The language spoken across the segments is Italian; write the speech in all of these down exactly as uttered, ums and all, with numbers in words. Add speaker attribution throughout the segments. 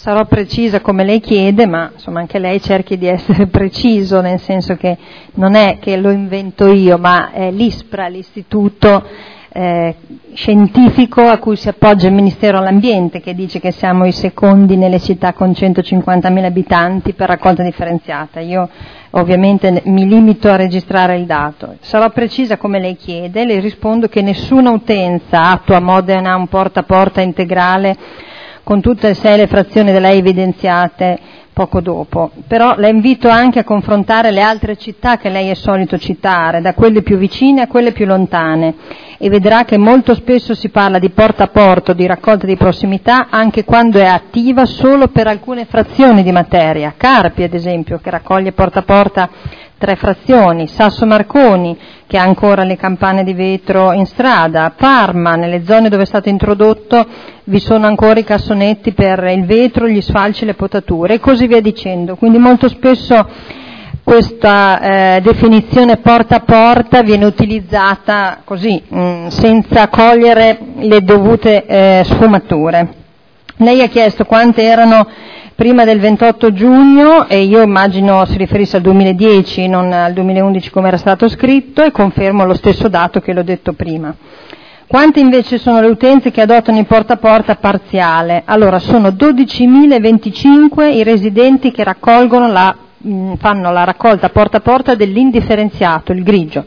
Speaker 1: Sarò precisa come lei chiede, ma insomma anche lei cerchi di essere preciso, nel senso che non è che lo invento io, ma è l'ISPRA, l'istituto eh, scientifico a cui si appoggia il Ministero dell'Ambiente, che dice che siamo i secondi nelle città con centocinquantamila abitanti per raccolta differenziata. Io ovviamente mi limito a registrare il dato. Sarò precisa come lei chiede, le rispondo che nessuna utenza attua a Modena un porta a porta integrale con tutte e sei le frazioni da lei evidenziate poco dopo. Però la invito anche a confrontare le altre città che lei è solito citare, da quelle più vicine a quelle più lontane, e vedrà che molto spesso si parla di porta a porta, di raccolta di prossimità, anche quando è attiva solo per alcune frazioni di materia. Carpi, ad esempio, che raccoglie porta a porta tre frazioni, Sasso Marconi, che ha ancora le campane di vetro in strada, Parma, nelle zone dove è stato introdotto vi sono ancora i cassonetti per il vetro, gli sfalci, le potature, e così via dicendo. Quindi molto spesso questa eh, definizione porta a porta viene utilizzata così, mh, senza cogliere le dovute eh, sfumature. Lei ha chiesto quante erano prima del ventotto giugno, e io immagino si riferisse al duemiladieci, non al duemilaundici come era stato scritto, e confermo lo stesso dato che l'ho detto prima. Quante invece sono le utenze che adottano il porta a porta parziale? Allora, sono dodicimilaventicinque i residenti che raccolgono la, mh, fanno la raccolta porta a porta dell'indifferenziato, il grigio,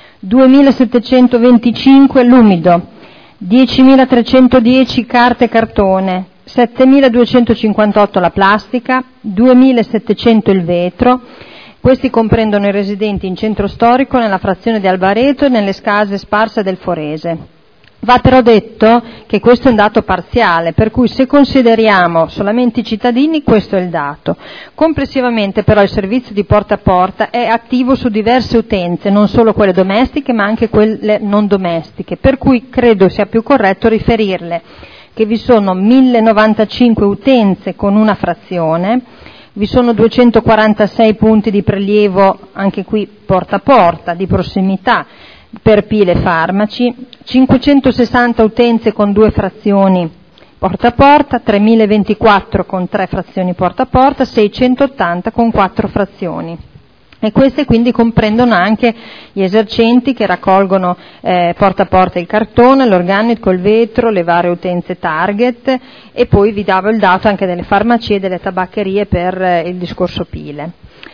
Speaker 1: duemilasettecentoventicinque l'umido, diecimilatrecentodieci carta e cartone, settemiladuecentocinquantotto la plastica, duemilasettecento il vetro. Questi comprendono i residenti in centro storico, nella frazione di Albareto e nelle case sparse del Forese. Va però detto che questo è un dato parziale, per cui se consideriamo solamente i cittadini questo è il dato. Complessivamente però il servizio di porta a porta è attivo su diverse utenze, non solo quelle domestiche ma anche quelle non domestiche, per cui credo sia più corretto riferirle che vi sono mille novantacinque utenze con una frazione, vi sono duecentoquarantasei punti di prelievo, anche qui porta a porta, di prossimità, per pile e farmaci, cinquecentosessanta utenze con due frazioni porta a porta, tremilaventiquattro con tre frazioni porta a porta, seicentottanta con quattro frazioni. E queste quindi comprendono anche gli esercenti che raccolgono eh, porta a porta il cartone, l'organico, il vetro, le varie utenze target, e poi vi davo il dato anche delle farmacie e delle tabaccherie per eh, il discorso pile.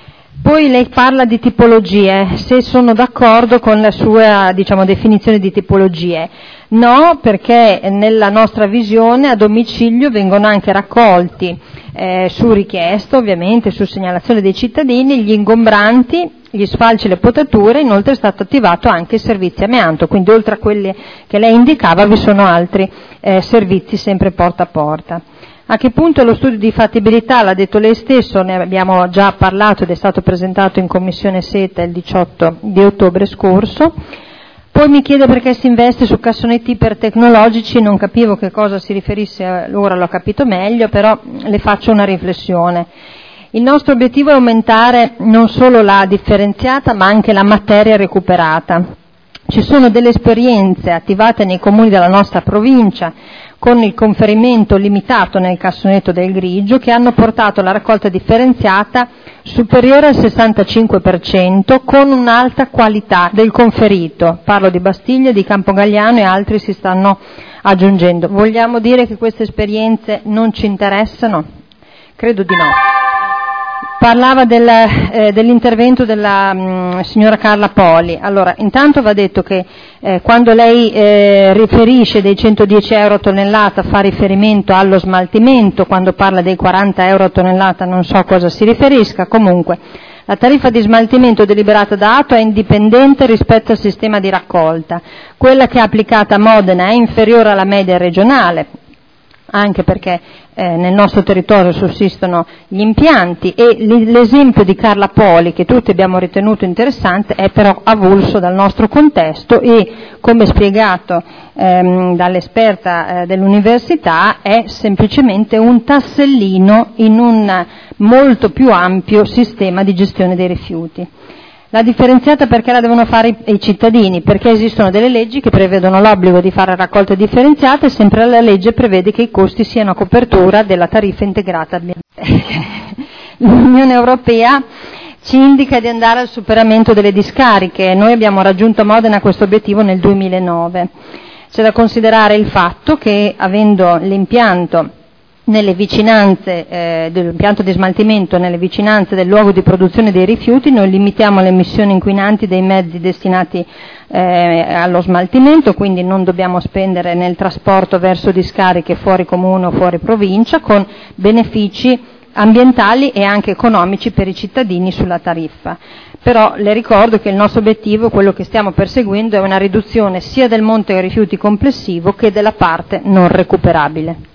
Speaker 1: Poi lei parla di tipologie, se sono d'accordo con la sua, diciamo, definizione di tipologie. No, perché nella nostra visione a domicilio vengono anche raccolti, eh, su richiesta ovviamente, su segnalazione dei cittadini, gli ingombranti, gli sfalci e le potature. Inoltre è stato attivato anche il servizio amianto, quindi oltre a quelli che lei indicava vi sono altri eh, servizi sempre porta a porta. A che punto è lo studio di fattibilità? L'ha detto lei stesso, ne abbiamo già parlato ed è stato presentato in commissione SETA il diciotto di ottobre scorso. Poi mi chiede perché si investe su cassonetti ipertecnologici, non capivo che cosa si riferisse, ora l'ho capito meglio, però le faccio una riflessione. Il nostro obiettivo è aumentare non solo la differenziata ma anche la materia recuperata. Ci sono delle esperienze attivate nei comuni della nostra provincia con il conferimento limitato nel cassonetto del grigio, che hanno portato la raccolta differenziata superiore al sessantacinque per cento con un'alta qualità del conferito. Parlo di Bastiglia, di Campogalliano e altri si stanno aggiungendo. Vogliamo dire che queste esperienze non ci interessano? Credo di no. Parlava del, eh, dell'intervento della mh, signora Carla Poli. Allora, intanto va detto che eh, quando lei eh, riferisce dei centodieci euro a tonnellata fa riferimento allo smaltimento, quando parla dei quaranta euro a tonnellata non so a cosa si riferisca. Comunque la tariffa di smaltimento deliberata da Atto è indipendente rispetto al sistema di raccolta. Quella che è applicata a Modena è inferiore alla media regionale, anche perché eh, nel nostro territorio sussistono gli impianti, e l'esempio di Carla Poli, che tutti abbiamo ritenuto interessante, è però avulso dal nostro contesto e, come spiegato ehm, dall'esperta eh, dell'università, è semplicemente un tassellino in un molto più ampio sistema di gestione dei rifiuti. La differenziata perché la devono fare i, i cittadini? Perché esistono delle leggi che prevedono l'obbligo di fare raccolte differenziate e sempre la legge prevede che i costi siano a copertura della tariffa integrata ambientale. L'Unione Europea ci indica di andare al superamento delle discariche. Noi abbiamo raggiunto a Modena questo obiettivo nel duemilanove. C'è da considerare il fatto che, avendo l'impianto nelle vicinanze eh, dell'impianto di smaltimento nelle vicinanze del luogo di produzione dei rifiuti, noi limitiamo le emissioni inquinanti dei mezzi destinati eh, allo smaltimento, quindi non dobbiamo spendere nel trasporto verso discariche fuori comune o fuori provincia, con benefici ambientali e anche economici per i cittadini sulla tariffa. Però le ricordo che il nostro obiettivo, quello che stiamo perseguendo, è una riduzione sia del monte dei rifiuti complessivo che della parte non recuperabile.